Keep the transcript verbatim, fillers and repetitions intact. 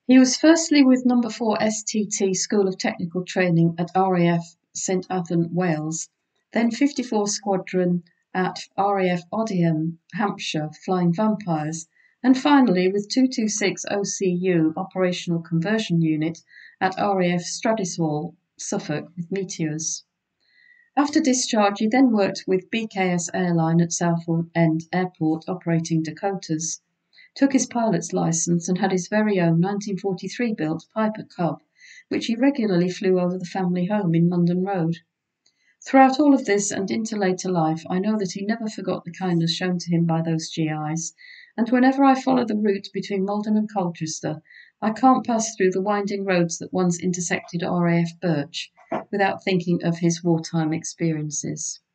He was firstly with Number four S T T School of Technical Training at R A F St Athan, Wales, then fifty-four Squadron at R A F Odiham, Hampshire, Flying Vampires, and finally with two twenty-six O C U Operational Conversion Unit at R A F Stradishall, Suffolk, with Meteors. After discharge, he then worked with B K S Airline at Southend Airport operating Dakotas, took his pilot's licence and had his very own nineteen forty-three built Piper Cub, which he regularly flew over the family home in Munden Road. Throughout all of this and into later life, I know that he never forgot the kindness shown to him by those G Is, and whenever I follow the route between Malden and Colchester, I can't pass through the winding roads that once intersected R A F Birch without thinking of his wartime experiences.